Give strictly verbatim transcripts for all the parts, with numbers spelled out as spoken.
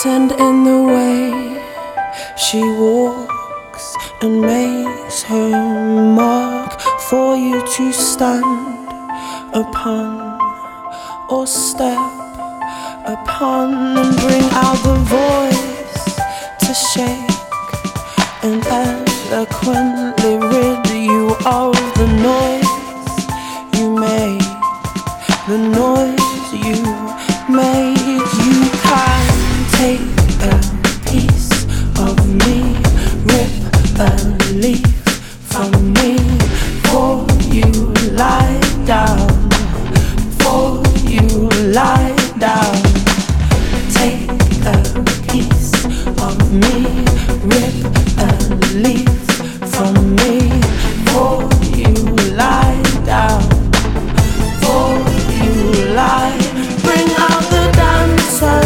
and in the way she walks and makes her mark for you to stand upon or step upon, and bring out the voice to shake and eloquently rid you of the noise you make, the noise you make. You can take a piece of me, rip a leaf from me, for you lie down, for you lie down. Take a piece of me, rip a leaf from me, for you lie down, for you lie. Bring out the dancer.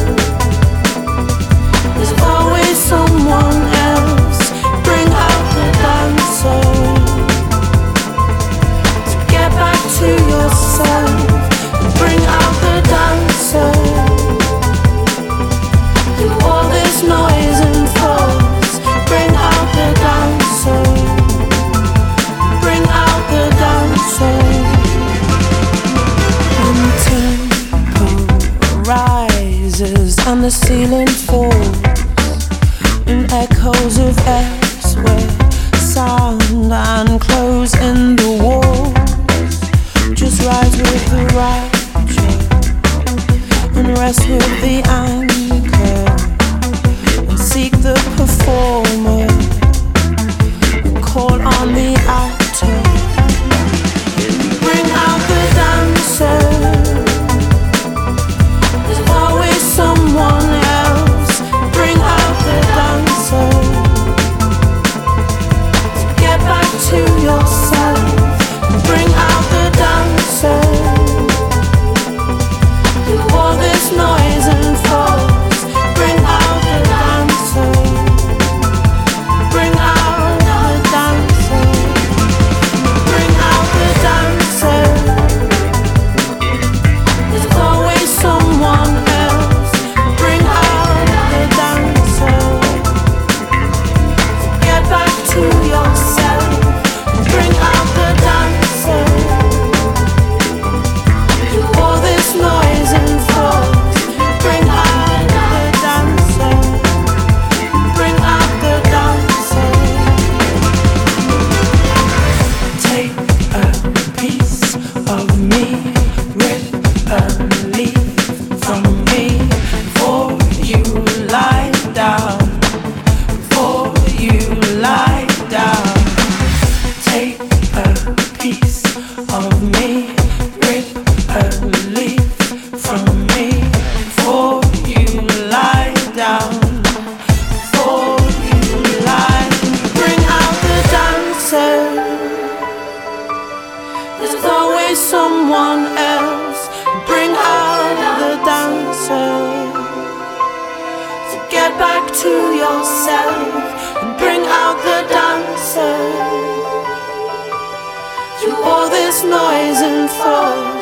There's always someone else. Bring out the dancer. To get back to yourself. Bring out the dancer. Do all this noise and force. Bring out the dancer. Bring out the dancer. And the tempo rises and the ceiling falls in echoes of S where sound and close in the walls. Just rise with the rapture and rest with the anchor, and seek the performer and call on the actor. Bring out the dancer. There's always someone else. Bring out the dancer. To get back to yourself. Bring out the dancer. Do all this noise and force. Bring out the dancer. Bring out the dancer. Bring out the dancer. There's always someone else. Bring out the dancer. Get back to yourself. Bring out the dancer. Do all this noise and force. Bring out the dancer. Bring out the dancer. Take a piece of me, rip a leaf from me, for you lie down, for you lie down. Take a piece of me, rip a leaf from me, for you lie down, for you lie. Bring out the dancer. There's always someone else. Bring out the dancer. To get back to yourself. And bring out the dancer. Through all this noise and force.